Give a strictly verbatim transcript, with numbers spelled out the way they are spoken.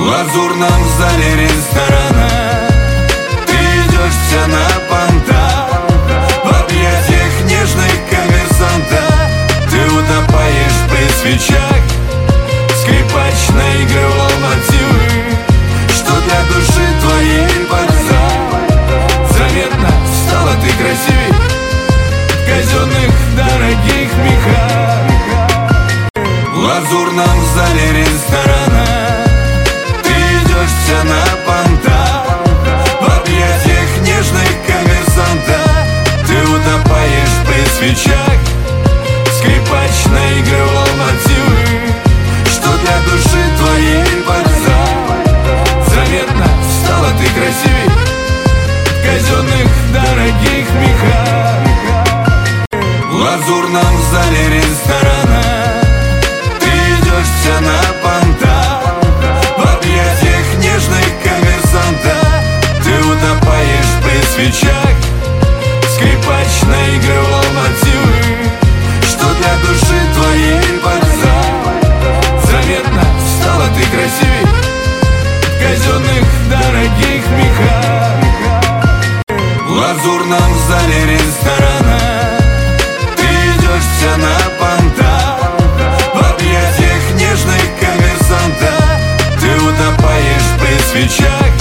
лазурном зале ресторана ты идешь вся на понтах, в объятиях нежных коммерсанта ты утопаешь при свечах. Скрипач наигрывал мотивы, что для души твоей бальзам. Заметно стала ты красивей в казенных дорогих мехах. В лазурном зале ресторана ты идешь вся на понтах, в объятиях нежных коммерсанта ты утопаешь при свечах. Скрипач наигрывал мотивы, что для души твоей бальзам. Заметно стала ты красивей в казенных дорогих мехах. В лазурном зале ресторана ты идешь вся на понтах, в объятиях нежных коммерсанта ты утопаешь при свечах. Скрипач наигрывал мотивы, что для души твоей бальзам. Заметно стала ты красивей в казенных дорогих мехах. В лазурном зале ресторана ты идешь вся на понтах, в объятиях нежных коммерсанта ты утопаешь при свечах.